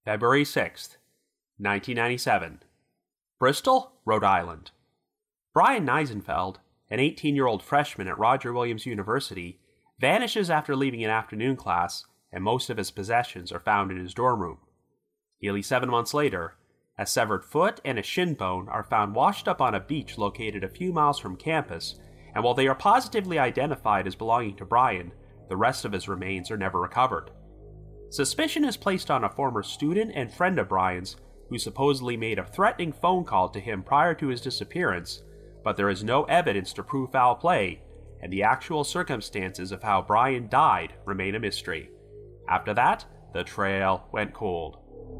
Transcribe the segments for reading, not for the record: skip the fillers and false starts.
February 6th, 1997. Bristol, Rhode Island. Brian Neisenfeld, an 18-year-old freshman at Roger Williams University, vanishes after leaving an afternoon class, and most of his possessions are found in his dorm room. Nearly 7 months later, a severed foot and a shin bone are found washed up on a beach located a few miles from campus, and while they are positively identified as belonging to Brian, the rest of his remains are never recovered. Suspicion is placed on a former student and friend of Brian's who supposedly made a threatening phone call to him prior to his disappearance, but there is no evidence to prove foul play, and the actual circumstances of how Brian died remain a mystery. After that, the trail went cold.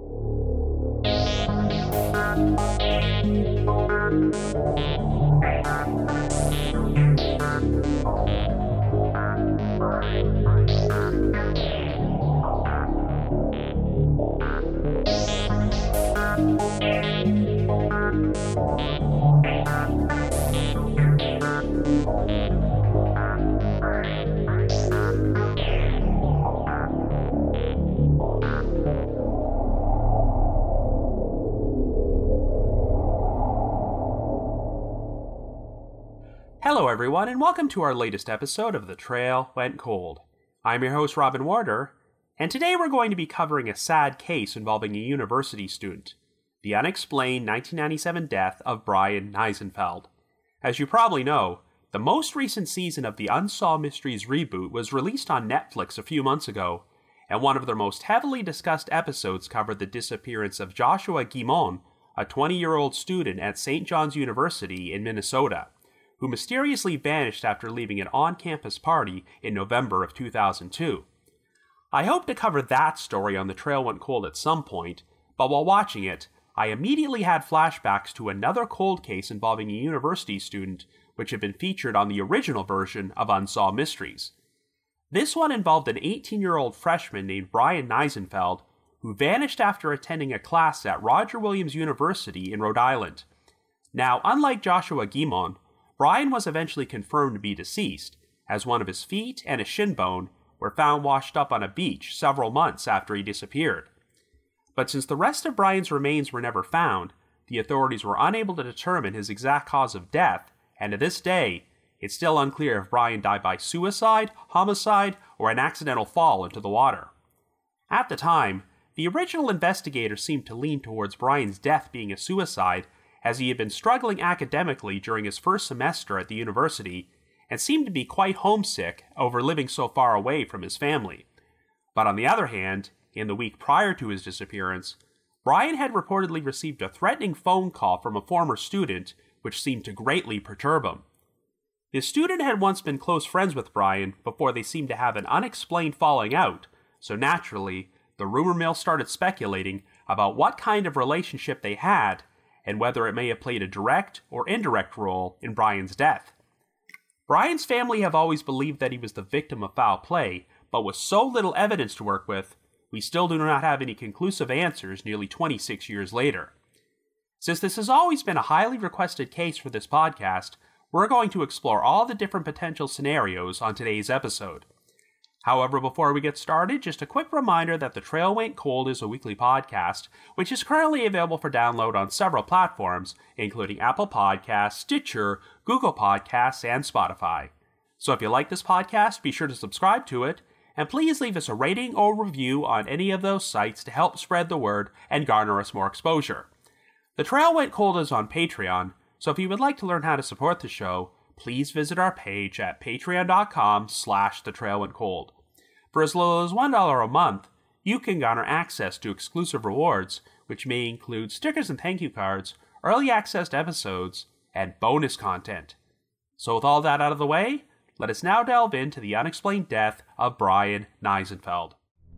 Hello everyone, and welcome to our latest episode of The Trail Went Cold. I'm your host Robin Warder, and today we're going to be covering a sad case involving a university student, the unexplained 1997 death of Brian Neisenfeld. As you probably know, the most recent season of the Unsolved Mysteries reboot was released on Netflix a few months ago, and one of their most heavily discussed episodes covered the disappearance of Joshua Guimond, a 20-year-old student at St. John's University in Minnesota, who mysteriously vanished after leaving an on-campus party in November of 2002. I hope to cover that story on The Trail Went Cold at some point, but while watching it, I immediately had flashbacks to another cold case involving a university student which had been featured on the original version of Unsolved Mysteries. This one involved an 18-year-old freshman named Brian Neisenfeld, who vanished after attending a class at Roger Williams University in Rhode Island. Now, unlike Joshua Guimond, Brian was eventually confirmed to be deceased, as one of his feet and a shin bone were found washed up on a beach several months after he disappeared. But since the rest of Brian's remains were never found, the authorities were unable to determine his exact cause of death, and to this day, it's still unclear if Brian died by suicide, homicide, or an accidental fall into the water. At the time, the original investigators seemed to lean towards Brian's death being a suicide, as he had been struggling academically during his first semester at the university and seemed to be quite homesick over living so far away from his family. But on the other hand, in the week prior to his disappearance, Brian had reportedly received a threatening phone call from a former student which seemed to greatly perturb him. The student had once been close friends with Brian before they seemed to have an unexplained falling out, so naturally, the rumor mill started speculating about what kind of relationship they had and whether it may have played a direct or indirect role in Brian's death. Brian's family have always believed that he was the victim of foul play, but with so little evidence to work with, we still do not have any conclusive answers nearly 26 years later. Since this has always been a highly requested case for this podcast, we're going to explore all the different potential scenarios on today's episode. However, before we get started, just a quick reminder that The Trail Went Cold is a weekly podcast, which is currently available for download on several platforms, including Apple Podcasts, Stitcher, Google Podcasts, and Spotify. So if you like this podcast, be sure to subscribe to it, and please leave us a rating or review on any of those sites to help spread the word and garner us more exposure. The Trail Went Cold is on Patreon, so if you would like to learn how to support the show, please visit our page at patreon.com/thetrailwentcold. For as little as $1 a month, you can garner access to exclusive rewards, which may include stickers and thank you cards, early access to episodes, and bonus content. So with all that out of the way, let us now delve into the unexplained death of Brian Neisenfeld.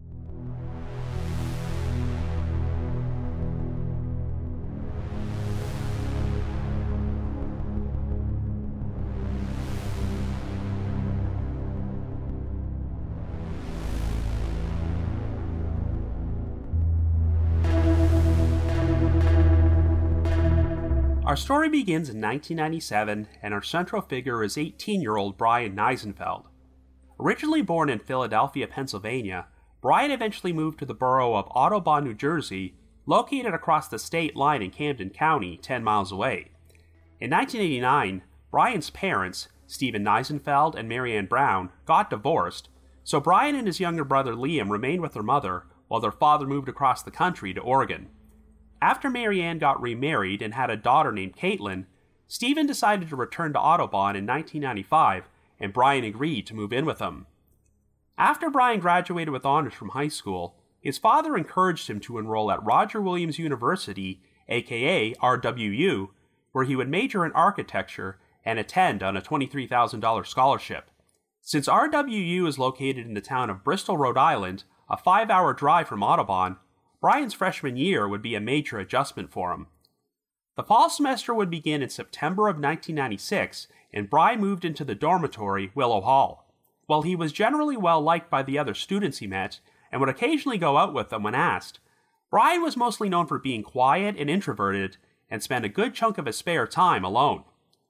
Our story begins in 1997, and our central figure is 18-year-old Brian Neisenfeld. Originally born in Philadelphia, Pennsylvania, Brian eventually moved to the borough of Audubon, New Jersey, located across the state line in Camden County, 10 miles away. In 1989, Brian's parents, Stephen Neisenfeld and Marianne Brown, got divorced, so Brian and his younger brother Liam remained with their mother while their father moved across the country to Oregon. After Marianne got remarried and had a daughter named Caitlin, Stephen decided to return to Audubon in 1995, and Brian agreed to move in with him. After Brian graduated with honors from high school, his father encouraged him to enroll at Roger Williams University, aka RWU, where he would major in architecture and attend on a $23,000 scholarship. Since RWU is located in the town of Bristol, Rhode Island, a 5-hour drive from Audubon, Brian's freshman year would be a major adjustment for him. The fall semester would begin in September of 1996, and Brian moved into the dormitory Willow Hall. While he was generally well liked by the other students he met, and would occasionally go out with them when asked, Brian was mostly known for being quiet and introverted, and spent a good chunk of his spare time alone.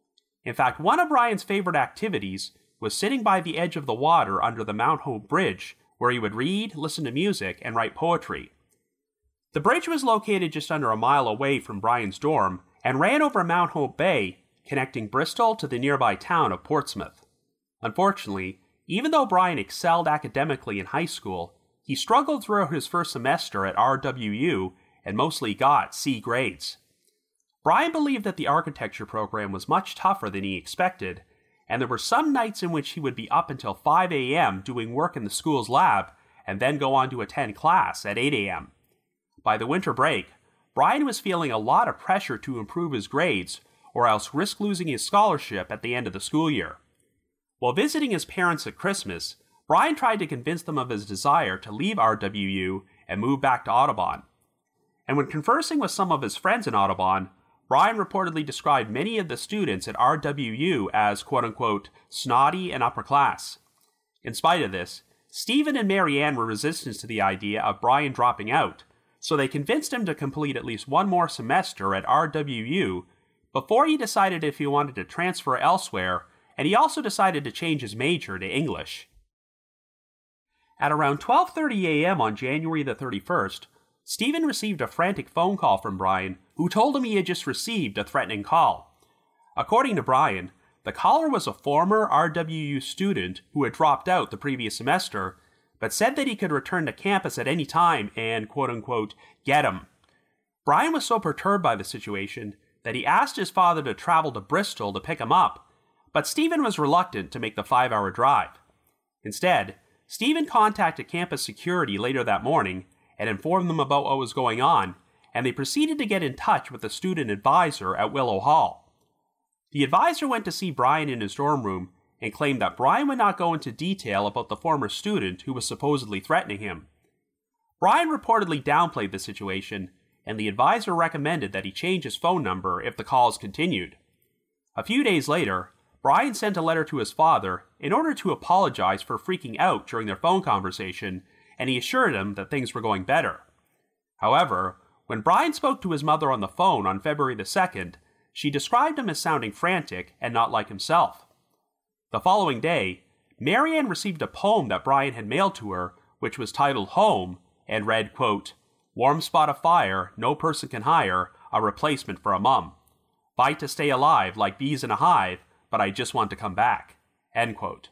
In fact, one of Brian's favorite activities was sitting by the edge of the water under the Mount Hope Bridge, where he would read, listen to music, and write poetry. The bridge was located just under a mile away from Brian's dorm, and ran over Mount Hope Bay, connecting Bristol to the nearby town of Portsmouth. Unfortunately, even though Brian excelled academically in high school, he struggled throughout his first semester at RWU and mostly got C grades. Brian believed that the architecture program was much tougher than he expected, and there were some nights in which he would be up until 5 a.m. doing work in the school's lab and then go on to attend class at 8 a.m. By the winter break, Brian was feeling a lot of pressure to improve his grades or else risk losing his scholarship at the end of the school year. While visiting his parents at Christmas, Brian tried to convince them of his desire to leave RWU and move back to Audubon. And when conversing with some of his friends in Audubon, Brian reportedly described many of the students at RWU as quote-unquote snotty and upper class. In spite of this, Stephen and Marianne were resistant to the idea of Brian dropping out, so they convinced him to complete at least one more semester at RWU before he decided if he wanted to transfer elsewhere, and he also decided to change his major to English. At around 12:30 a.m. on January the 31st, Stephen received a frantic phone call from Brian, who told him he had just received a threatening call. According to Brian, the caller was a former RWU student who had dropped out the previous semester, but said that he could return to campus at any time and, quote-unquote, get him. Brian was so perturbed by the situation that he asked his father to travel to Bristol to pick him up, but Stephen was reluctant to make the 5-hour drive. Instead, Stephen contacted campus security later that morning and informed them about what was going on, and they proceeded to get in touch with the student advisor at Willow Hall. The advisor went to see Brian in his dorm room and claimed that Brian would not go into detail about the former student who was supposedly threatening him. Brian reportedly downplayed the situation, and the advisor recommended that he change his phone number if the calls continued. A few days later, Brian sent a letter to his father in order to apologize for freaking out during their phone conversation, and he assured him that things were going better. However, when Brian spoke to his mother on the phone on February the 2nd, she described him as sounding frantic and not like himself. The following day, Marianne received a poem that Brian had mailed to her, which was titled Home, and read, quote, "Warm spot of fire, no person can hire, a replacement for a mum. Fight to stay alive like bees in a hive, but I just want to come back." End quote.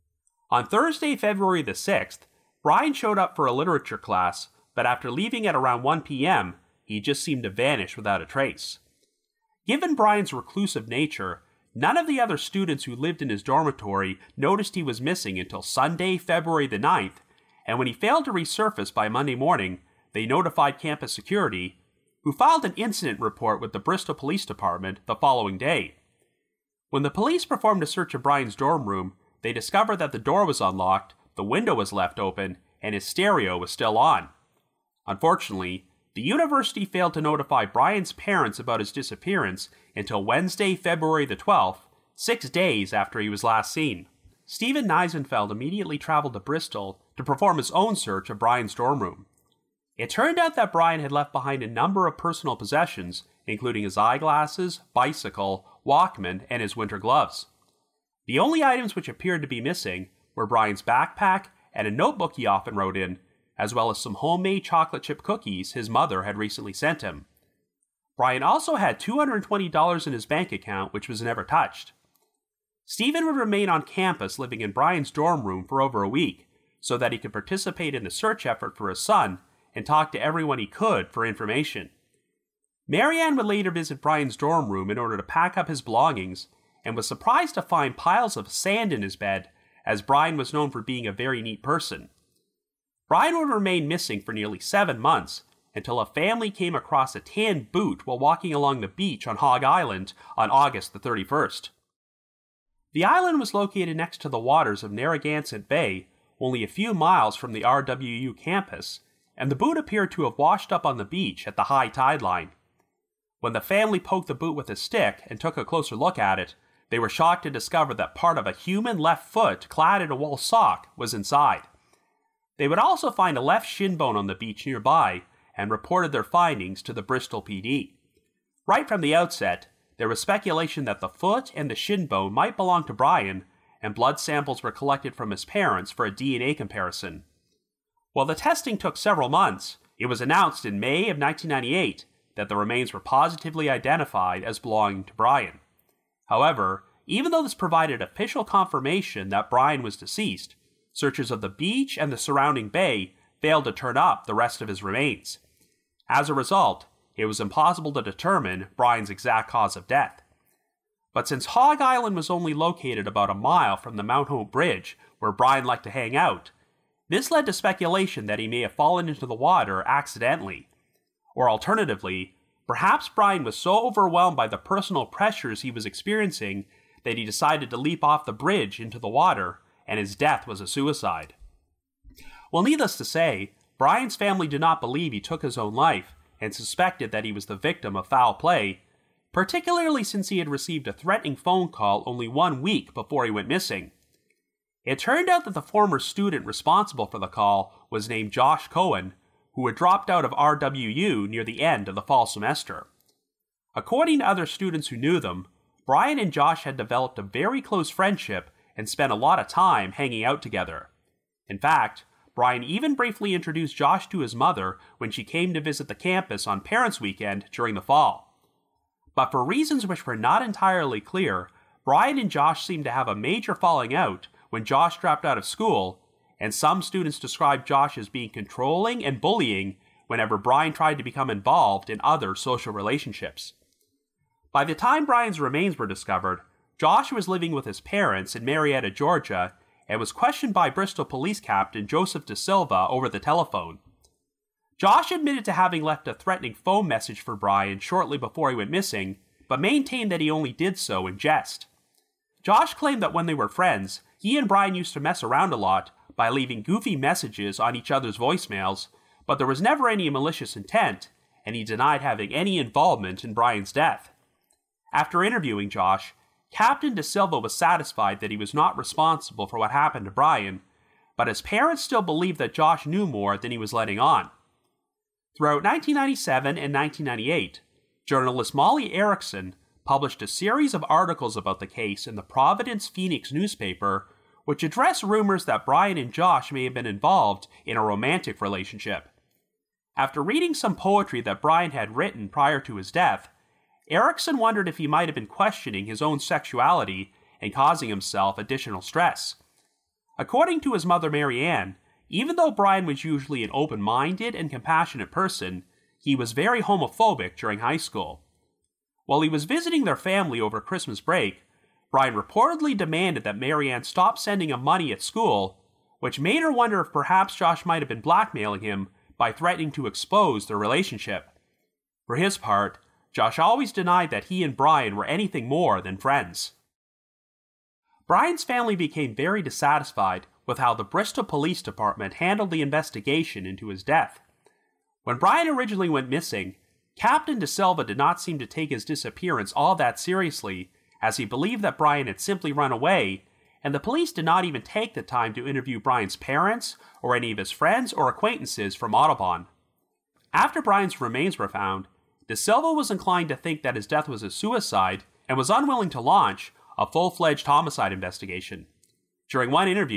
On Thursday, February the 6th, Brian showed up for a literature class, but after leaving at around 1 p.m., he just seemed to vanish without a trace. Given Brian's reclusive nature, none of the other students who lived in his dormitory noticed he was missing until Sunday, February the 9th, and when he failed to resurface by Monday morning, they notified campus security, who filed an incident report with the Bristol Police Department the following day. When the police performed a search of Brian's dorm room, they discovered that the door was unlocked, the window was left open, and his stereo was still on. Unfortunately, the university failed to notify Brian's parents about his disappearance until Wednesday, February the 12th, 6 days after he was last seen. Stephen Neisenfeld immediately traveled to Bristol to perform his own search of Brian's dorm room. It turned out that Brian had left behind a number of personal possessions, including his eyeglasses, bicycle, Walkman, and his winter gloves. The only items which appeared to be missing were Brian's backpack and a notebook he often wrote in, as well as some homemade chocolate chip cookies his mother had recently sent him. Brian also had $220 in his bank account, which was never touched. Stephen would remain on campus living in Brian's dorm room for over a week, so that he could participate in the search effort for his son and talk to everyone he could for information. Marianne would later visit Brian's dorm room in order to pack up his belongings, and was surprised to find piles of sand in his bed, as Brian was known for being a very neat person. Brian would remain missing for nearly 7 months, until a family came across a tan boot while walking along the beach on Hog Island on August the 31st. The island was located next to the waters of Narragansett Bay, only a few miles from the RWU campus, and the boot appeared to have washed up on the beach at the high tide line. When the family poked the boot with a stick and took a closer look at it, they were shocked to discover that part of a human left foot clad in a wool sock was inside. They would also find a left shin bone on the beach nearby, and reported their findings to the Bristol PD. Right from the outset, there was speculation that the foot and the shin bone might belong to Brian, and blood samples were collected from his parents for a DNA comparison. While the testing took several months, it was announced in May of 1998 that the remains were positively identified as belonging to Brian. However, even though this provided official confirmation that Brian was deceased, searchers of the beach and the surrounding bay failed to turn up the rest of his remains. As a result, it was impossible to determine Brian's exact cause of death. But since Hog Island was only located about a mile from the Mount Hope Bridge, where Brian liked to hang out, this led to speculation that he may have fallen into the water accidentally. Or alternatively, perhaps Brian was so overwhelmed by the personal pressures he was experiencing that he decided to leap off the bridge into the water, and his death was a suicide. Well, needless to say, Brian's family did not believe he took his own life, and suspected that he was the victim of foul play, particularly since he had received a threatening phone call only 1 week before he went missing. It turned out that the former student responsible for the call was named Josh Cohen, who had dropped out of RWU near the end of the fall semester. According to other students who knew them, Brian and Josh had developed a very close friendship and spent a lot of time hanging out together. In fact, Brian even briefly introduced Josh to his mother when she came to visit the campus on Parents' Weekend during the fall. But for reasons which were not entirely clear, Brian and Josh seemed to have a major falling out when Josh dropped out of school, and some students described Josh as being controlling and bullying whenever Brian tried to become involved in other social relationships. By the time Brian's remains were discovered, Josh was living with his parents in Marietta, Georgia, and was questioned by Bristol Police Captain Joseph De Silva over the telephone. Josh admitted to having left a threatening phone message for Brian shortly before he went missing, but maintained that he only did so in jest. Josh claimed that when they were friends, he and Brian used to mess around a lot by leaving goofy messages on each other's voicemails, but there was never any malicious intent, and he denied having any involvement in Brian's death. After interviewing Josh, Captain De Silva was satisfied that he was not responsible for what happened to Brian, but his parents still believed that Josh knew more than he was letting on. Throughout 1997 and 1998, journalist Molly Erickson published a series of articles about the case in the Providence Phoenix newspaper, which addressed rumors that Brian and Josh may have been involved in a romantic relationship. After reading some poetry that Brian had written prior to his death, Erickson wondered if he might have been questioning his own sexuality and causing himself additional stress. According to his mother Marianne, even though Brian was usually an open-minded and compassionate person, he was very homophobic during high school. While he was visiting their family over Christmas break, Brian reportedly demanded that Marianne stop sending him money at school, which made her wonder if perhaps Josh might have been blackmailing him by threatening to expose their relationship. For his part, Josh always denied that he and Brian were anything more than friends. Brian's family became very dissatisfied with how the Bristol Police Department handled the investigation into his death. When Brian originally went missing, Captain De Silva did not seem to take his disappearance all that seriously, as he believed that Brian had simply run away, and the police did not even take the time to interview Brian's parents or any of his friends or acquaintances from Audubon. After Brian's remains were found, De Silva was inclined to think that his death was a suicide and was unwilling to launch a full-fledged homicide investigation. During one interview,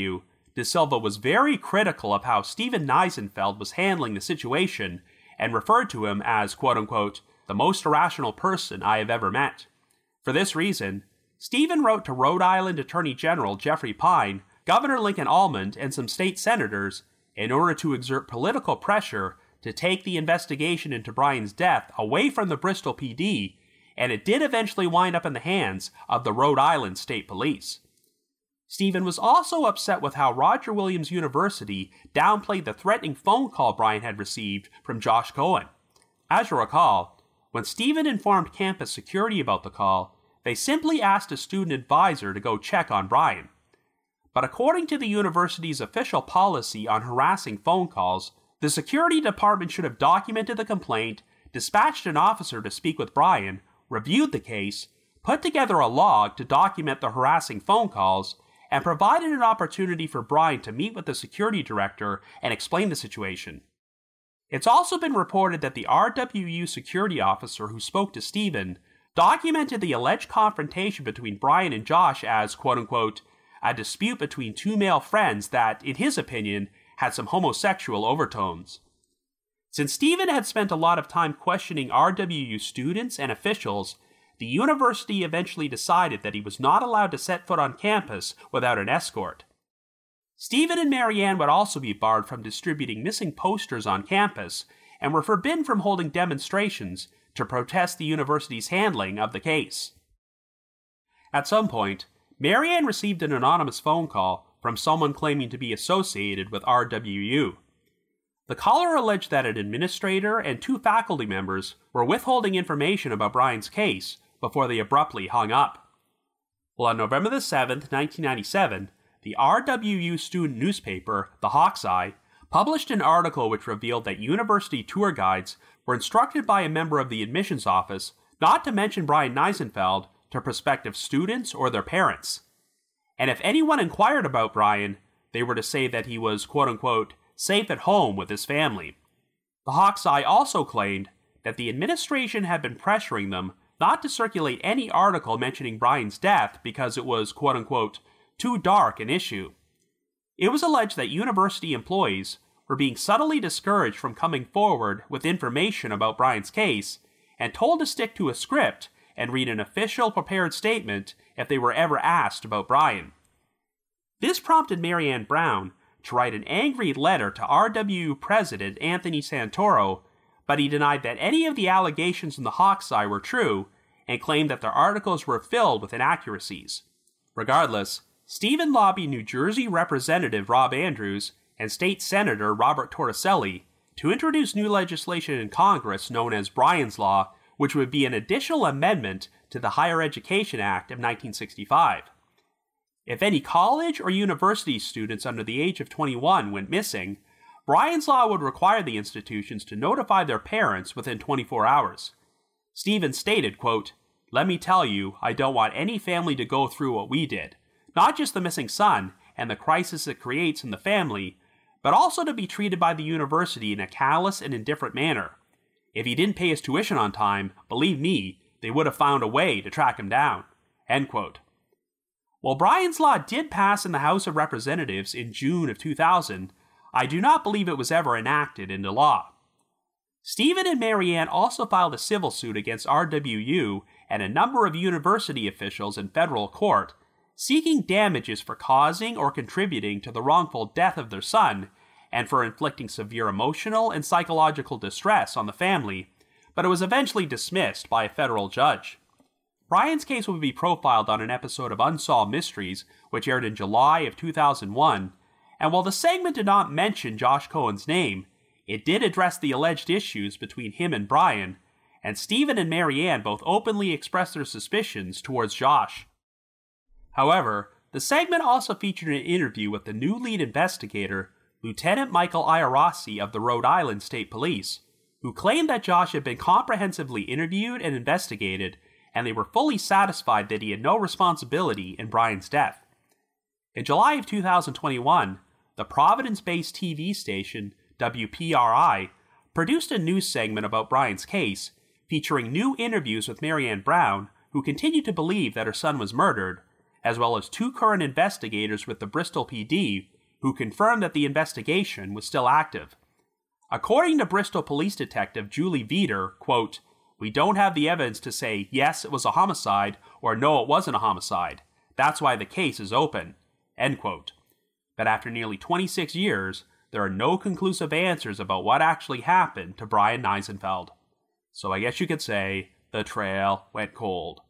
De Silva was very critical of how Steven Neisenfeld was handling the situation and referred to him as, quote-unquote, the most irrational person I have ever met. For this reason, Steven wrote to Rhode Island Attorney General Jeffrey Pine, Governor Lincoln Almond, and some state senators in order to exert political pressure to take the investigation into Brian's death away from the Bristol PD, and it did eventually wind up in the hands of the Rhode Island State Police. Steven was also upset with how Roger Williams University downplayed the threatening phone call Brian had received from Josh Cohen. As you'll recall, when Steven informed campus security about the call, they simply asked a student advisor to go check on Brian. But according to the university's official policy on harassing phone calls, the security department should have documented the complaint, dispatched an officer to speak with Brian, reviewed the case, put together a log to document the harassing phone calls, and provided an opportunity for Brian to meet with the security director and explain the situation. It's also been reported that the RWU security officer who spoke to Steven documented the alleged confrontation between Brian and Josh as, quote-unquote, a dispute between two male friends that, in his opinion, had some homosexual overtones. Since Steven had spent a lot of time questioning RWU students and officials, the university eventually decided that he was not allowed to set foot on campus without an escort. Steven and Marianne would also be barred from distributing missing posters on campus and were forbidden from holding demonstrations to protest the university's handling of the case. At some point, Marianne received an anonymous phone call from someone claiming to be associated with RWU. The caller alleged that an administrator and two faculty members were withholding information about Brian's case before they abruptly hung up. Well, on November the 7th, 1997, the RWU student newspaper, the Hawk's Eye, published an article which revealed that university tour guides were instructed by a member of the admissions office not to mention Brian Neisenfeld to prospective students or their parents. And if anyone inquired about Brian, they were to say that he was, quote-unquote, safe at home with his family. The Hawk's Eye also claimed that the administration had been pressuring them not to circulate any article mentioning Brian's death because it was, quote-unquote, too dark an issue. It was alleged that university employees were being subtly discouraged from coming forward with information about Brian's case and told to stick to a script and read an official prepared statement if they were ever asked about Brian. This prompted Marianne Brown to write an angry letter to RWU President Anthony Santoro, but he denied that any of the allegations in the Hawk's Eye were true and claimed that their articles were filled with inaccuracies. Regardless, Steven lobbied New Jersey Representative Rob Andrews and State Senator Robert Torricelli to introduce new legislation in Congress known as Brian's Law, which would be an additional amendment to the Higher Education Act of 1965. If any college or university students under the age of 21 went missing, Brian's Law would require the institutions to notify their parents within 24 hours. Steven stated, quote, "Let me tell you, I don't want any family to go through what we did. Not just the missing son and the crisis it creates in the family, but also to be treated by the university in a callous and indifferent manner. If he didn't pay his tuition on time, believe me, they would have found a way to track him down." End quote. While Brian's Law did pass in the House of Representatives in June of 2000, I do not believe it was ever enacted into law. Steven and Marianne also filed a civil suit against RWU and a number of university officials in federal court, seeking damages for causing or contributing to the wrongful death of their son and for inflicting severe emotional and psychological distress on the family, but it was eventually dismissed by a federal judge. Brian's case would be profiled on an episode of Unsolved Mysteries, which aired in July of 2001, and while the segment did not mention Josh Cohen's name, it did address the alleged issues between him and Brian, and Steven and Marianne both openly expressed their suspicions towards Josh. However, the segment also featured an interview with the new lead investigator, Lieutenant Michael Iarossi of the Rhode Island State Police, who claimed that Josh had been comprehensively interviewed and investigated, and they were fully satisfied that he had no responsibility in Brian's death. In July of 2021, the Providence-based TV station WPRI produced a news segment about Brian's case, featuring new interviews with Marianne Brown, who continued to believe that her son was murdered, as well as two current investigators with the Bristol PD, who confirmed that the investigation was still active. According to Bristol police detective Julie Veeder, quote, "We don't have the evidence to say, yes, it was a homicide, or no, it wasn't a homicide. That's why the case is open," end quote. But after nearly 26 years, there are no conclusive answers about what actually happened to Brian Neisenfeld. So I guess you could say, the trail went cold.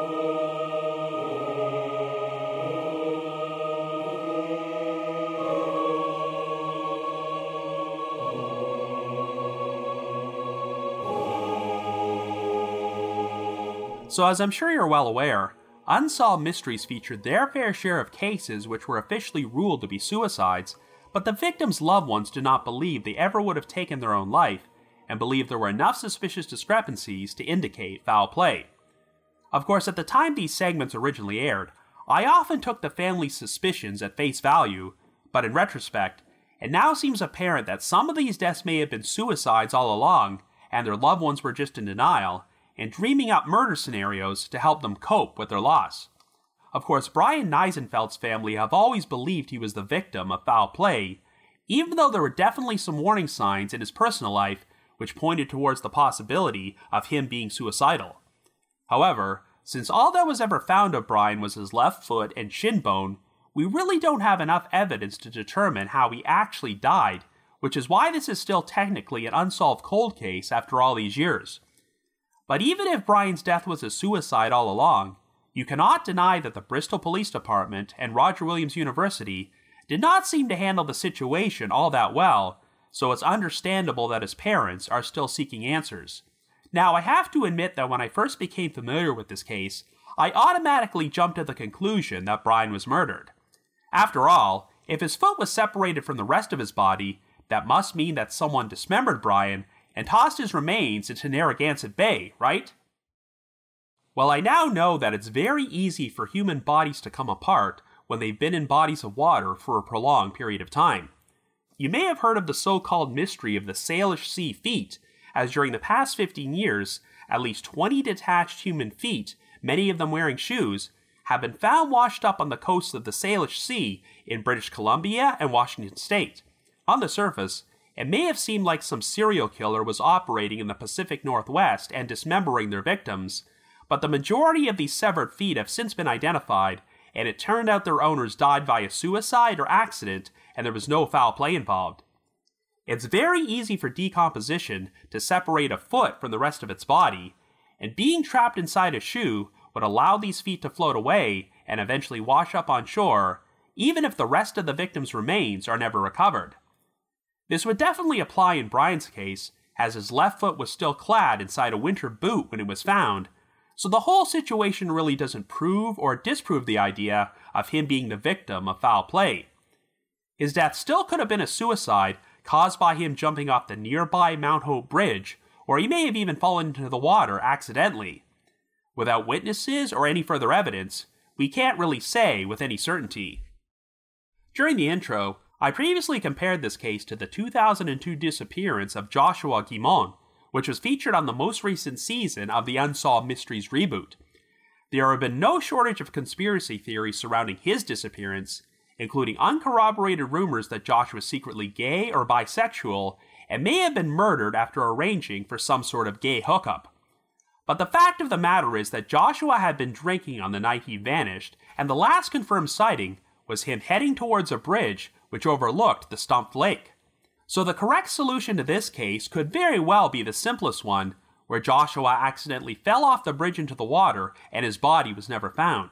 So as I'm sure you're well aware, Unsolved Mysteries featured their fair share of cases which were officially ruled to be suicides, but the victims' loved ones did not believe they ever would have taken their own life, and believed there were enough suspicious discrepancies to indicate foul play. Of course, at the time these segments originally aired, I often took the family's suspicions at face value, but in retrospect, it now seems apparent that some of these deaths may have been suicides all along, and their loved ones were just in denial, and dreaming up murder scenarios to help them cope with their loss. Of course, Brian Neisenfeld's family have always believed he was the victim of foul play, even though there were definitely some warning signs in his personal life which pointed towards the possibility of him being suicidal. However, since all that was ever found of Brian was his left foot and shin bone, we really don't have enough evidence to determine how he actually died, which is why this is still technically an unsolved cold case after all these years. But even if Brian's death was a suicide all along, you cannot deny that the Bristol Police Department and Roger Williams University did not seem to handle the situation all that well, so it's understandable that his parents are still seeking answers. Now, I have to admit that when I first became familiar with this case, I automatically jumped to the conclusion that Brian was murdered. After all, if his foot was separated from the rest of his body, that must mean that someone dismembered Brian and tossed his remains into Narragansett Bay, right? Well, I now know that it's very easy for human bodies to come apart when they've been in bodies of water for a prolonged period of time. You may have heard of the so-called mystery of the Salish Sea feet, as during the past 15 years, at least 20 detached human feet, many of them wearing shoes, have been found washed up on the coasts of the Salish Sea in British Columbia and Washington State. On the surface, it may have seemed like some serial killer was operating in the Pacific Northwest and dismembering their victims, but the majority of these severed feet have since been identified, and it turned out their owners died via suicide or accident, and there was no foul play involved. It's very easy for decomposition to separate a foot from the rest of its body, and being trapped inside a shoe would allow these feet to float away and eventually wash up on shore, even if the rest of the victim's remains are never recovered. This would definitely apply in Brian's case, as his left foot was still clad inside a winter boot when it was found, so the whole situation really doesn't prove or disprove the idea of him being the victim of foul play. His death still could have been a suicide caused by him jumping off the nearby Mount Hope Bridge, or he may have even fallen into the water accidentally. Without witnesses or any further evidence, we can't really say with any certainty. During the intro, I previously compared this case to the 2002 disappearance of Joshua Guimond, which was featured on the most recent season of the Unsolved Mysteries reboot. There have been no shortage of conspiracy theories surrounding his disappearance, including uncorroborated rumors that Josh was secretly gay or bisexual and may have been murdered after arranging for some sort of gay hookup. But the fact of the matter is that Joshua had been drinking on the night he vanished, and the last confirmed sighting was him heading towards a bridge which overlooked the Stumpf Lake. So the correct solution to this case could very well be the simplest one, where Joshua accidentally fell off the bridge into the water and his body was never found.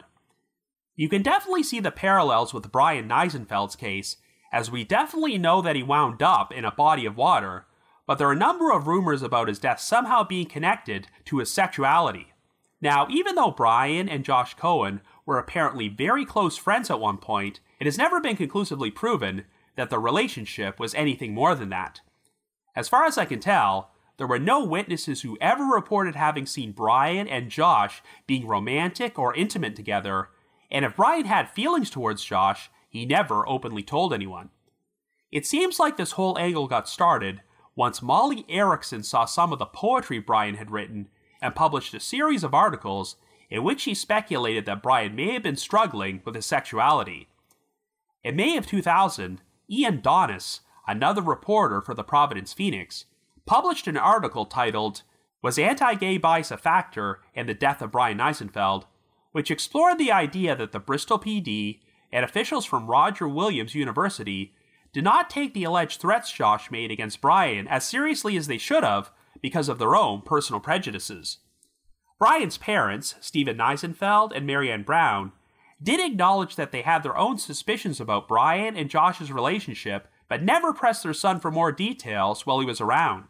You can definitely see the parallels with Brian Neisenfeld's case, as we definitely know that he wound up in a body of water, but there are a number of rumors about his death somehow being connected to his sexuality. Now, even though Brian and Josh Cohen were apparently very close friends at one point, it has never been conclusively proven that the relationship was anything more than that. As far as I can tell, there were no witnesses who ever reported having seen Brian and Josh being romantic or intimate together, and if Brian had feelings towards Josh, he never openly told anyone. It seems like this whole angle got started once Molly Erickson saw some of the poetry Brian had written and published a series of articles in which she speculated that Brian may have been struggling with his sexuality. In May of 2000, Ian Donis, another reporter for the Providence Phoenix, published an article titled, "Was Anti-Gay Bias a Factor in the Death of Brian Eisenfeld?" which explored the idea that the Bristol PD and officials from Roger Williams University did not take the alleged threats Josh made against Brian as seriously as they should have because of their own personal prejudices. Brian's parents, Stephen Eisenfeld and Marianne Brown, did acknowledge that they had their own suspicions about Brian and Josh's relationship, but never pressed their son for more details while he was around.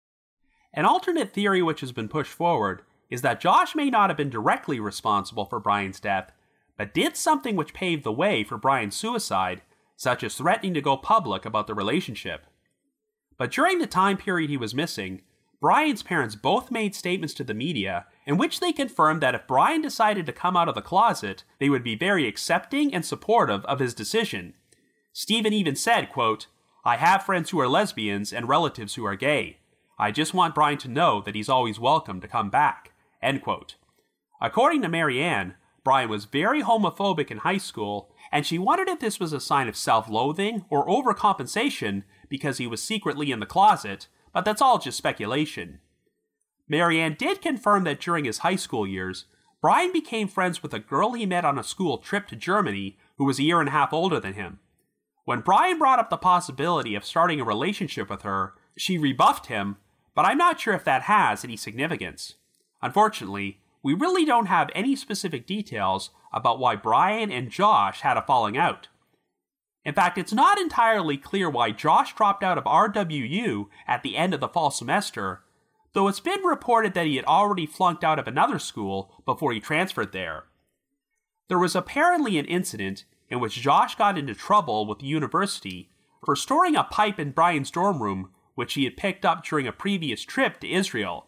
An alternate theory which has been pushed forward is that Josh may not have been directly responsible for Brian's death, but did something which paved the way for Brian's suicide, such as threatening to go public about the relationship. But during the time period he was missing, Brian's parents both made statements to the media in which they confirmed that if Brian decided to come out of the closet, they would be very accepting and supportive of his decision. Stephen even said, quote, "I have friends who are lesbians and relatives who are gay. I just want Brian to know that he's always welcome to come back," end quote. According to Marianne, Brian was very homophobic in high school, and she wondered if this was a sign of self-loathing or overcompensation because he was secretly in the closet, but that's all just speculation. Marianne did confirm that during his high school years, Brian became friends with a girl he met on a school trip to Germany who was a year and a half older than him. When Brian brought up the possibility of starting a relationship with her, she rebuffed him, but I'm not sure if that has any significance. Unfortunately, we really don't have any specific details about why Brian and Josh had a falling out. In fact, it's not entirely clear why Josh dropped out of RWU at the end of the fall semester, though it's been reported that he had already flunked out of another school before he transferred there. There was apparently an incident in which Josh got into trouble with the university for storing a pipe in Brian's dorm room which he had picked up during a previous trip to Israel.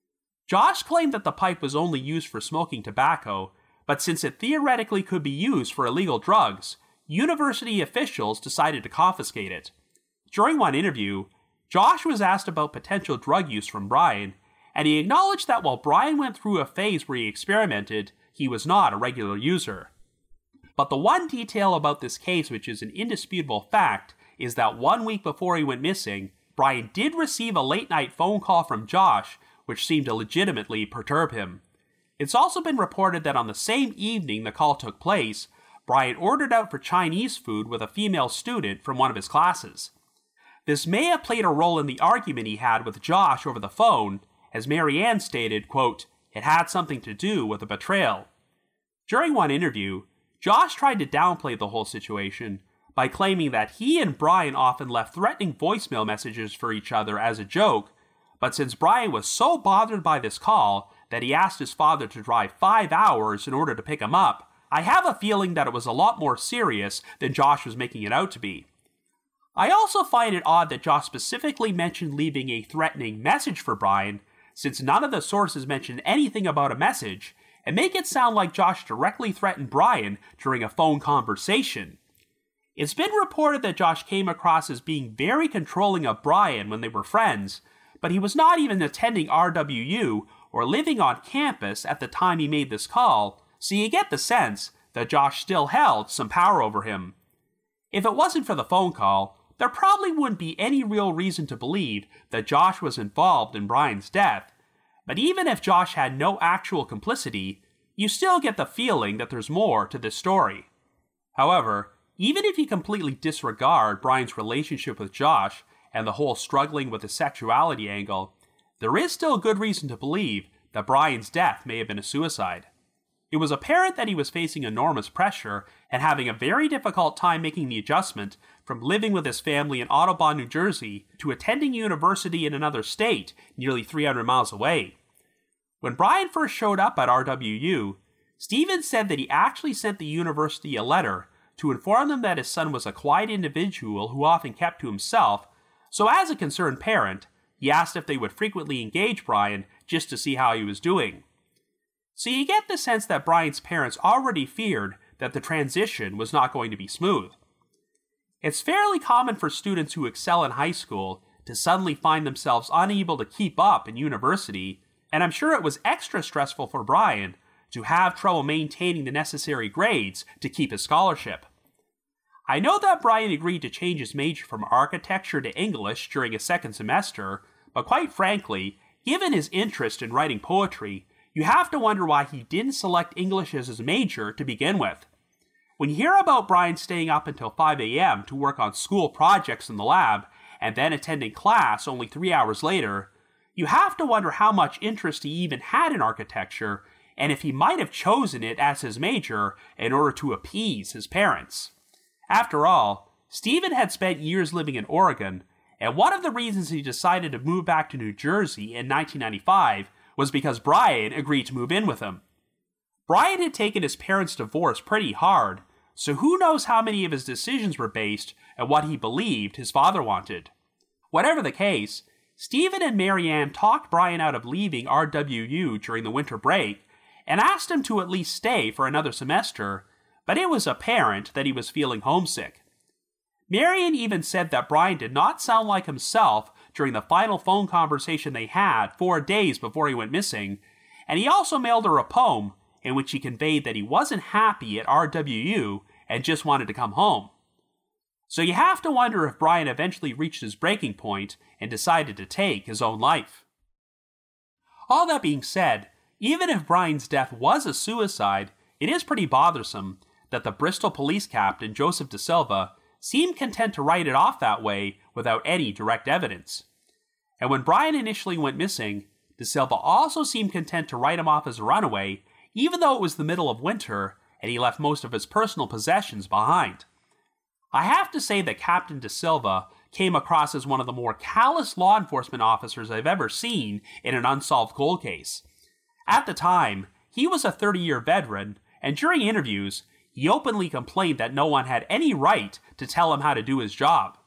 Josh claimed that the pipe was only used for smoking tobacco, but since it theoretically could be used for illegal drugs, university officials decided to confiscate it. During one interview, Josh was asked about potential drug use from Brian, and he acknowledged that while Brian went through a phase where he experimented, he was not a regular user. But the one detail about this case which is an indisputable fact is that 1 week before he went missing, Brian did receive a late-night phone call from Josh, which seemed to legitimately perturb him. It's also been reported that on the same evening the call took place, Brian ordered out for Chinese food with a female student from one of his classes. This may have played a role in the argument he had with Josh over the phone, as Marianne stated, quote, "It had something to do with a betrayal." During one interview, Josh tried to downplay the whole situation by claiming that he and Brian often left threatening voicemail messages for each other as a joke, but since Brian was so bothered by this call that he asked his father to drive 5 hours in order to pick him up, I have a feeling that it was a lot more serious than Josh was making it out to be. I also find it odd that Josh specifically mentioned leaving a threatening message for Brian, since none of the sources mention anything about a message, and make it sound like Josh directly threatened Brian during a phone conversation. It's been reported that Josh came across as being very controlling of Brian when they were friends, but he was not even attending RWU or living on campus at the time he made this call, so you get the sense that Josh still held some power over him. If it wasn't for the phone call, there probably wouldn't be any real reason to believe that Josh was involved in Brian's death, but even if Josh had no actual complicity, you still get the feeling that there's more to this story. However, even if you completely disregard Brian's relationship with Josh and the whole struggling with his sexuality angle, there is still good reason to believe that Brian's death may have been a suicide. It was apparent that he was facing enormous pressure and having a very difficult time making the adjustment from living with his family in Audubon, New Jersey, to attending university in another state, nearly 300 miles away. When Brian first showed up at RWU, Stevens said that he actually sent the university a letter to inform them that his son was a quiet individual who often kept to himself, so as a concerned parent, he asked if they would frequently engage Brian just to see how he was doing. So you get the sense that Brian's parents already feared that the transition was not going to be smooth. It's fairly common for students who excel in high school to suddenly find themselves unable to keep up in university, and I'm sure it was extra stressful for Brian to have trouble maintaining the necessary grades to keep his scholarship. I know that Brian agreed to change his major from architecture to English during his second semester, but quite frankly, given his interest in writing poetry, you have to wonder why he didn't select English as his major to begin with. When you hear about Brian staying up until 5 a.m. to work on school projects in the lab, and then attending class only 3 hours later, you have to wonder how much interest he even had in architecture, and if he might have chosen it as his major in order to appease his parents. After all, Stephen had spent years living in Oregon, and one of the reasons he decided to move back to New Jersey in 1995 was because Brian agreed to move in with him. Brian had taken his parents' divorce pretty hard, so who knows how many of his decisions were based on what he believed his father wanted. Whatever the case, Stephen and Marianne talked Brian out of leaving RWU during the winter break and asked him to at least stay for another semester, but it was apparent that he was feeling homesick. Marianne even said that Brian did not sound like himself during the final phone conversation they had 4 days before he went missing, and he also mailed her a poem in which he conveyed that he wasn't happy at RWU and just wanted to come home. So you have to wonder if Brian eventually reached his breaking point and decided to take his own life. All that being said, even if Brian's death was a suicide, it is pretty bothersome that the Bristol police captain, Joseph De Silva, seemed content to write it off that way without any direct evidence. And when Brian initially went missing, De Silva also seemed content to write him off as a runaway, even though it was the middle of winter and he left most of his personal possessions behind. I have to say that Captain De Silva came across as one of the more callous law enforcement officers I've ever seen in an unsolved cold case. At the time, he was a 30-year veteran, and during interviews, he openly complained that no one had any right to tell him how to do his job.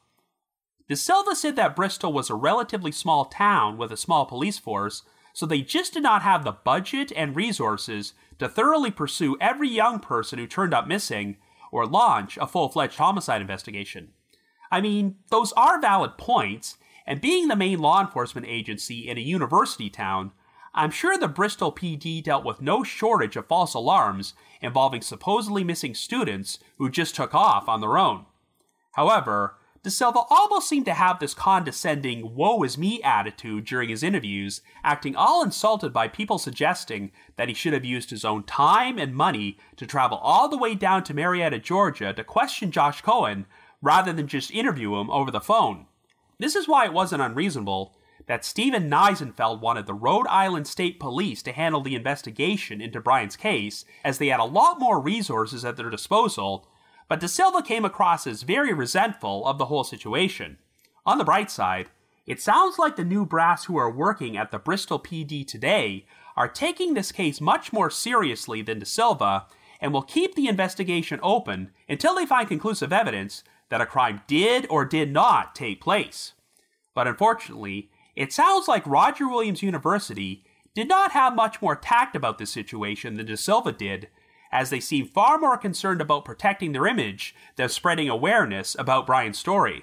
De Silva said that Bristol was a relatively small town with a small police force, so they just did not have the budget and resources to thoroughly pursue every young person who turned up missing or launch a full-fledged homicide investigation. I mean, those are valid points, and being the main law enforcement agency in a university town, I'm sure the Bristol PD dealt with no shortage of false alarms involving supposedly missing students who just took off on their own. However, De Silva almost seemed to have this condescending woe is me attitude during his interviews, acting all insulted by people suggesting that he should have used his own time and money to travel all the way down to Marietta, Georgia to question Josh Cohen rather than just interview him over the phone. This is why it wasn't unreasonable that Stephen Neisenfeld wanted the Rhode Island State Police to handle the investigation into Brian's case, as they had a lot more resources at their disposal, but De Silva came across as very resentful of the whole situation. On the bright side, it sounds like the new brass who are working at the Bristol PD today are taking this case much more seriously than De Silva and will keep the investigation open until they find conclusive evidence that a crime did or did not take place. But unfortunately, it sounds like Roger Williams University did not have much more tact about this situation than De Silva did, as they seem far more concerned about protecting their image than spreading awareness about Brian's story.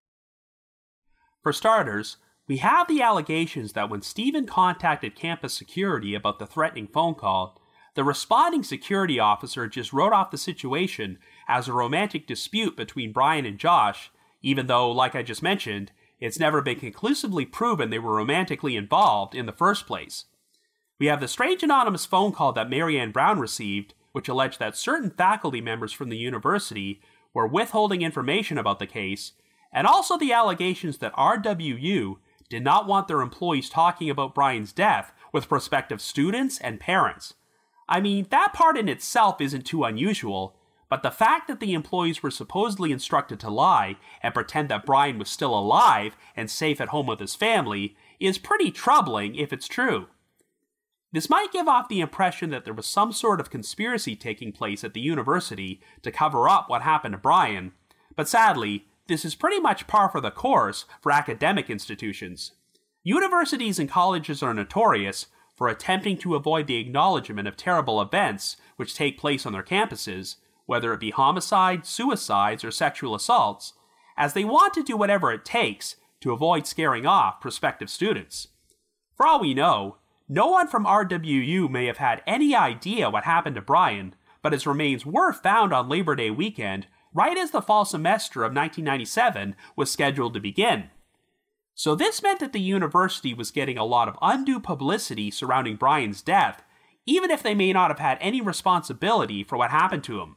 For starters, we have the allegations that when Stephen contacted campus security about the threatening phone call, the responding security officer just wrote off the situation as a romantic dispute between Brian and Josh, even though, like I just mentioned, it's never been conclusively proven they were romantically involved in the first place. We have the strange anonymous phone call that Marianne Brown received, which alleged that certain faculty members from the university were withholding information about the case, and also the allegations that RWU did not want their employees talking about Brian's death with prospective students and parents. I mean, that part in itself isn't too unusual, but the fact that the employees were supposedly instructed to lie and pretend that Brian was still alive and safe at home with his family is pretty troubling if it's true. This might give off the impression that there was some sort of conspiracy taking place at the university to cover up what happened to Brian, but sadly, this is pretty much par for the course for academic institutions. Universities and colleges are notorious for attempting to avoid the acknowledgement of terrible events which take place on their campuses, whether it be homicides, suicides, or sexual assaults, as they want to do whatever it takes to avoid scaring off prospective students. For all we know, no one from RWU may have had any idea what happened to Brian, but his remains were found on Labor Day weekend right as the fall semester of 1997 was scheduled to begin. So this meant that the university was getting a lot of undue publicity surrounding Brian's death, even if they may not have had any responsibility for what happened to him.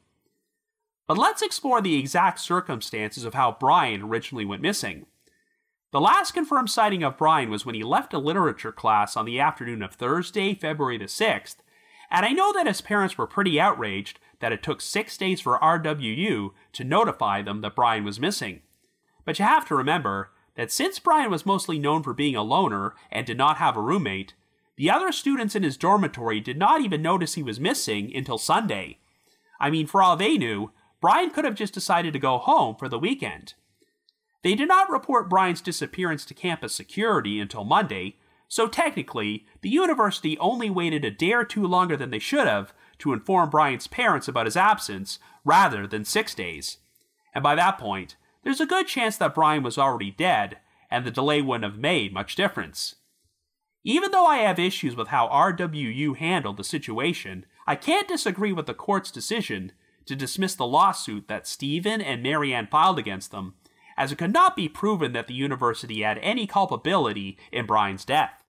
But let's explore the exact circumstances of how Brian originally went missing. The last confirmed sighting of Brian was when he left a literature class on the afternoon of Thursday, February the 6th, and I know that his parents were pretty outraged that it took 6 days for RWU to notify them that Brian was missing. But you have to remember that since Brian was mostly known for being a loner and did not have a roommate, the other students in his dormitory did not even notice he was missing until Sunday. I mean, for all they knew, Brian could have just decided to go home for the weekend. They did not report Brian's disappearance to campus security until Monday, so technically, the university only waited a day or two longer than they should have to inform Brian's parents about his absence, rather than 6 days. And by that point, there's a good chance that Brian was already dead, and the delay wouldn't have made much difference. Even though I have issues with how RWU handled the situation, I can't disagree with the court's decision to dismiss the lawsuit that Stephen and Marianne filed against them, as it could not be proven that the university had any culpability in Brian's death.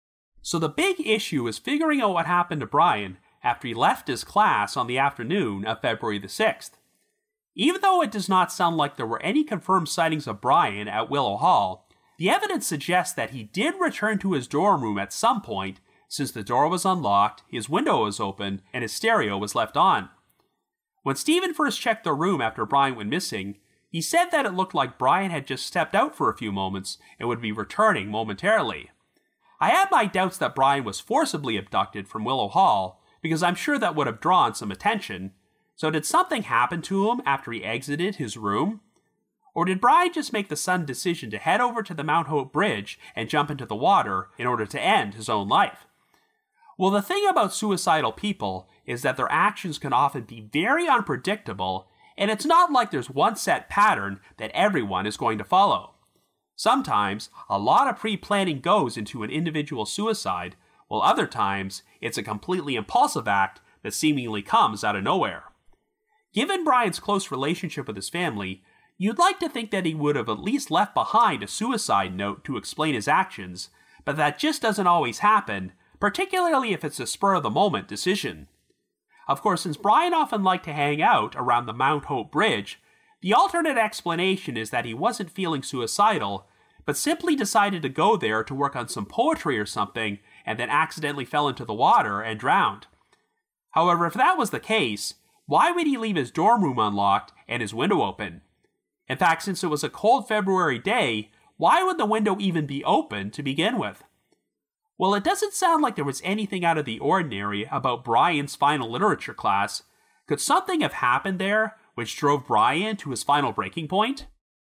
So the big issue is figuring out what happened to Brian after he left his class on the afternoon of February the 6th. Even though it does not sound like there were any confirmed sightings of Brian at Willow Hall, the evidence suggests that he did return to his dorm room at some point, since the door was unlocked, his window was open, and his stereo was left on. When Stephen first checked the room after Brian went missing, he said that it looked like Brian had just stepped out for a few moments and would be returning momentarily. I had my doubts that Brian was forcibly abducted from Willow Hall, because I'm sure that would have drawn some attention. So did something happen to him after he exited his room? Or did Brian just make the sudden decision to head over to the Mount Hope Bridge and jump into the water in order to end his own life? Well, the thing about suicidal people is that their actions can often be very unpredictable, and it's not like there's one set pattern that everyone is going to follow. Sometimes, a lot of pre-planning goes into an individual suicide, while other times, it's a completely impulsive act that seemingly comes out of nowhere. Given Brian's close relationship with his family, you'd like to think that he would have at least left behind a suicide note to explain his actions, but that just doesn't always happen, particularly if it's a spur-of-the-moment decision. Of course, since Brian often liked to hang out around the Mount Hope Bridge, the alternate explanation is that he wasn't feeling suicidal, but simply decided to go there to work on some poetry or something, and then accidentally fell into the water and drowned. However, if that was the case, why would he leave his dorm room unlocked and his window open? In fact, since it was a cold February day, why would the window even be open to begin with? Well, it doesn't sound like there was anything out of the ordinary about Brian's final literature class. Could something have happened there which drove Brian to his final breaking point?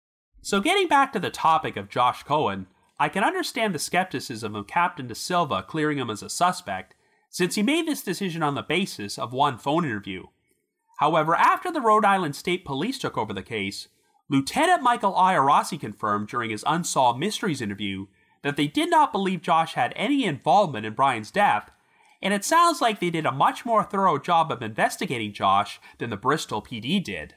So getting back to the topic of Josh Cohen, I can understand the skepticism of Captain De Silva clearing him as a suspect, since he made this decision on the basis of one phone interview. However, after the Rhode Island State Police took over the case, Lieutenant Michael Iorossi confirmed during his Unsolved Mysteries interview that they did not believe Josh had any involvement in Brian's death, and it sounds like they did a much more thorough job of investigating Josh than the Bristol PD did.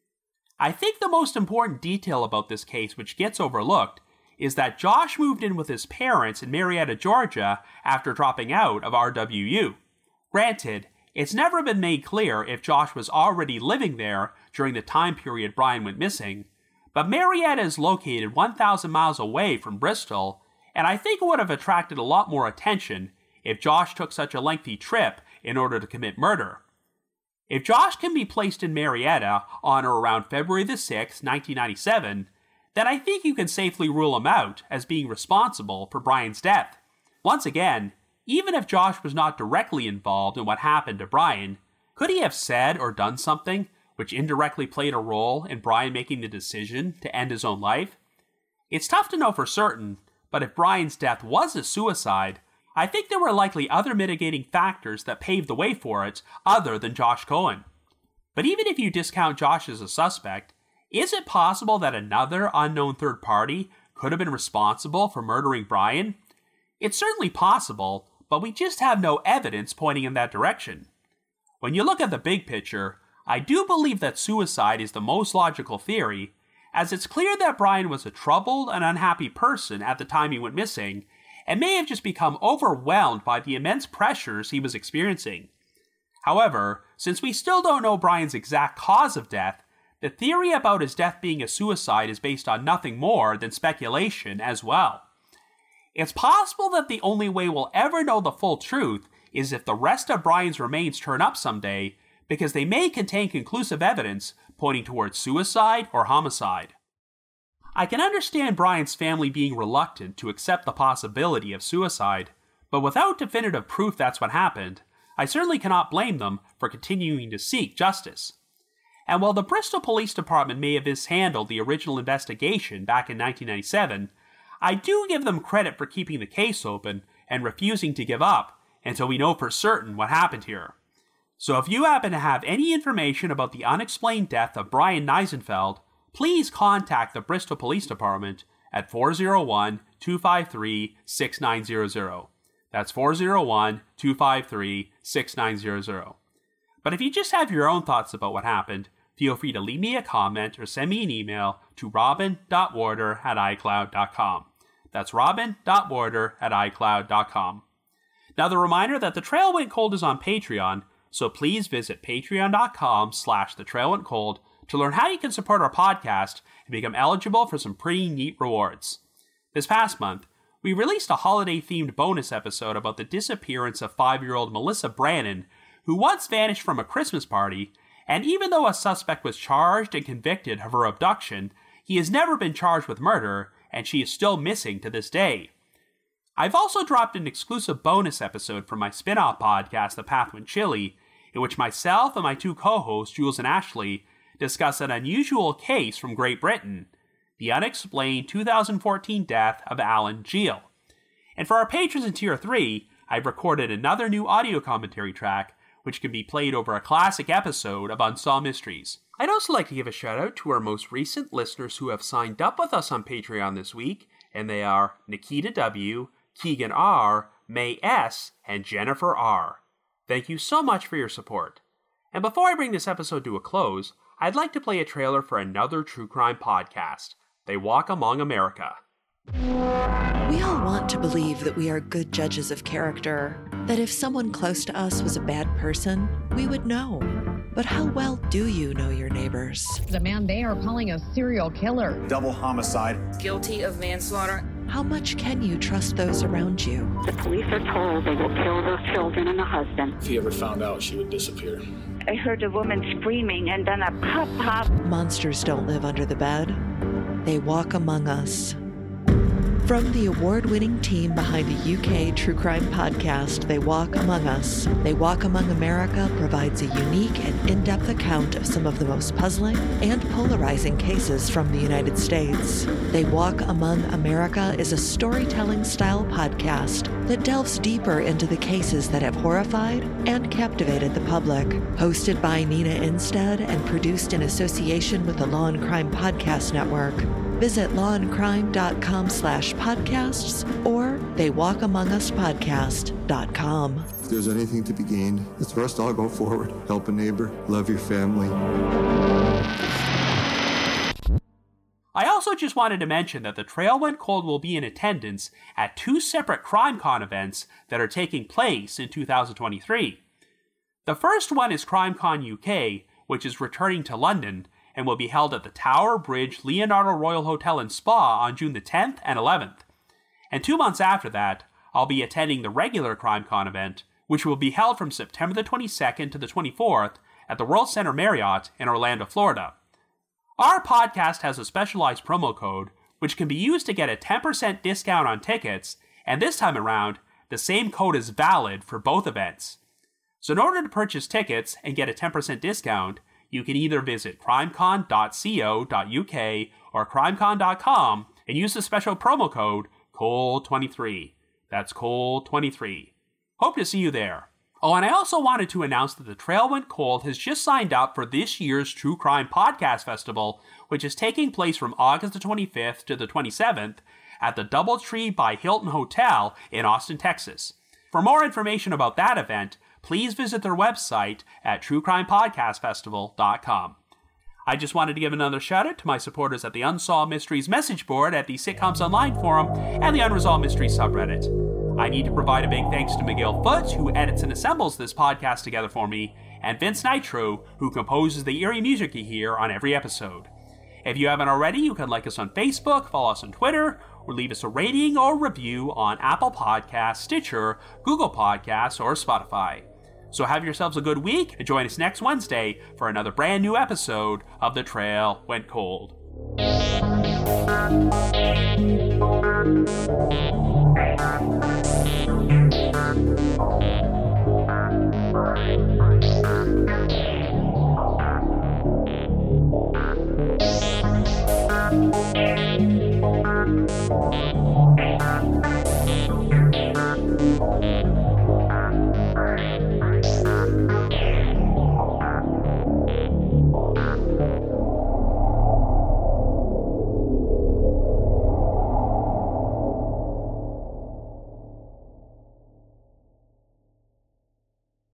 I think the most important detail about this case which gets overlooked is that Josh moved in with his parents in Marietta, Georgia after dropping out of RWU. Granted, it's never been made clear if Josh was already living there during the time period Brian went missing, but Marietta is located 1,000 miles away from Bristol, and I think it would have attracted a lot more attention if Josh took such a lengthy trip in order to commit murder. If Josh can be placed in Marietta on or around February the 6th, 1997, then I think you can safely rule him out as being responsible for Brian's death. Once again, even if Josh was not directly involved in what happened to Brian, could he have said or done something which indirectly played a role in Brian making the decision to end his own life? It's tough to know for certain, but if Brian's death was a suicide, I think there were likely other mitigating factors that paved the way for it other than Josh Cohen. But even if you discount Josh as a suspect, is it possible that another unknown third party could have been responsible for murdering Brian? It's certainly possible, but we just have no evidence pointing in that direction. When you look at the big picture, I do believe that suicide is the most logical theory, as it's clear that Brian was a troubled and unhappy person at the time he went missing, and may have just become overwhelmed by the immense pressures he was experiencing. However, since we still don't know Brian's exact cause of death, the theory about his death being a suicide is based on nothing more than speculation as well. It's possible that the only way we'll ever know the full truth is if the rest of Brian's remains turn up someday, because they may contain conclusive evidence pointing towards suicide or homicide. I can understand Brian's family being reluctant to accept the possibility of suicide, but without definitive proof that's what happened, I certainly cannot blame them for continuing to seek justice. And while the Bristol Police Department may have mishandled the original investigation back in 1997, I do give them credit for keeping the case open and refusing to give up until we know for certain what happened here. So if you happen to have any information about the unexplained death of Brian Neisenfeld, please contact the Bristol Police Department at 401-253-6900. That's 401-253-6900. But if you just have your own thoughts about what happened, feel free to leave me a comment or send me an email to robin.warder@icloud.com. That's robin.warder@icloud.com. Now, the reminder that The Trail Went Cold is on Patreon, so please visit patreon.com/thetrailwentcold to learn how you can support our podcast and become eligible for some pretty neat rewards. This past month, we released a holiday-themed bonus episode about the disappearance of 5-year-old Melissa Brannon, who once vanished from a Christmas party, and even though a suspect was charged and convicted of her abduction, he has never been charged with murder, and she is still missing to this day. I've also dropped an exclusive bonus episode from my spin-off podcast, The Path Went Chilly, in which myself and my two co-hosts, Jules and Ashley, discuss an unusual case from Great Britain, the unexplained 2014 death of Alan Geel. And for our patrons in Tier 3, I've recorded another new audio commentary track, which can be played over a classic episode of Unsolved Mysteries. I'd also like to give a shout out to our most recent listeners who have signed up with us on Patreon this week, and they are Nikita W., Keegan R., May S., and Jennifer R. Thank you so much for your support. And before I bring this episode to a close, I'd like to play a trailer for another true crime podcast, They Walk Among America. We all want to believe that we are good judges of character, that if someone close to us was a bad person, we would know. But how well do you know your neighbors? The man they are calling a serial killer. Double homicide. Guilty of manslaughter. How much can you trust those around you? The police are told they will kill their children and the husband. If he ever found out, she would disappear. I heard a woman screaming and then a pop, pop. Monsters don't live under the bed. They walk among us. From the award-winning team behind the UK true crime podcast, They Walk Among Us, They Walk Among America provides a unique and in-depth account of some of the most puzzling and polarizing cases from the United States. They Walk Among America is a storytelling-style podcast that delves deeper into the cases that have horrified and captivated the public. Hosted by Nina Instead and produced in association with the Law and Crime Podcast Network. Visit lawandcrime.com/podcasts or theywalkamonguspodcast.com. If there's anything to be gained, it's for us to all go forward. Help a neighbor, love your family. I also just wanted to mention that The Trail Went Cold will be in attendance at 2 separate CrimeCon events that are taking place in 2023. The first one is CrimeCon UK, which is returning to London, and will be held at the Tower Bridge Leonardo Royal Hotel and Spa on June the 10th and 11th. And 2 months after that, I'll be attending the regular CrimeCon event, which will be held from September the 22nd to the 24th at the World Center Marriott in Orlando, Florida. Our podcast has a specialized promo code, which can be used to get a 10% discount on tickets, and this time around, the same code is valid for both events. So in order to purchase tickets and get a 10% discount, you can either visit crimecon.co.uk or crimecon.com and use the special promo code COLE23. That's COLE23. Hope to see you there. Oh, and I also wanted to announce that The Trail Went Cold has just signed up for this year's True Crime Podcast Festival, which is taking place from August the 25th to the 27th at the Doubletree by Hilton Hotel in Austin, Texas. For more information about that event, please visit their website at truecrimepodcastfestival.com. I just wanted to give another shout out to my supporters at the Unsolved Mysteries message board at the Sitcoms Online forum and the Unresolved Mysteries subreddit. I need to provide a big thanks to Miguel Foote, who edits and assembles this podcast together for me, and Vince Nitro, who composes the eerie music you hear on every episode. If you haven't already, you can like us on Facebook, follow us on Twitter, or leave us a rating or review on Apple Podcasts, Stitcher, Google Podcasts, or Spotify. So have yourselves a good week, and join us next Wednesday for another brand new episode of The Trail Went Cold.